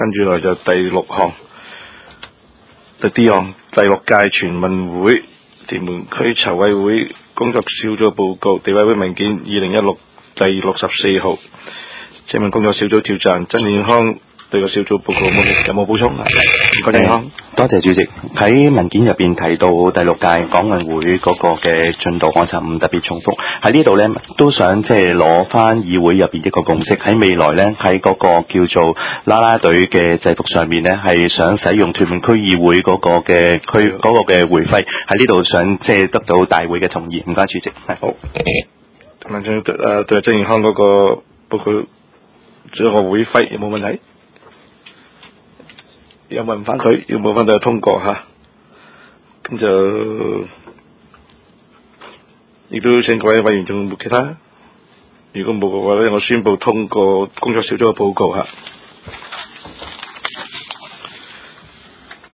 跟住來就第六項，第六屆全運會屯門區籌委會工作小組報告，地委會文件2016第64號。請問工作小組召集人曾健康對個小組報告有冇補充？健康， 多謝主席。喺文件入邊提到第六屆港運會嗰個嘅進度，我就唔特別重複。喺呢度呢，都想即係攞翻議會入邊一個共識，喺未來呢，喺嗰個叫做啦啦隊嘅制服上面呢，係想使用屯門區議會嗰個嘅會徽，喺呢度想即係得到大會嘅同意。唔該，主席。 好。問清對曾健康嗰個報告，仲有個會徽有冇問題？有問翻佢，要冇翻就通過嚇。咁就亦都請各位委員仲有冇其他？如果冇嘅話咧，我宣布通過工作小組嘅報告嚇。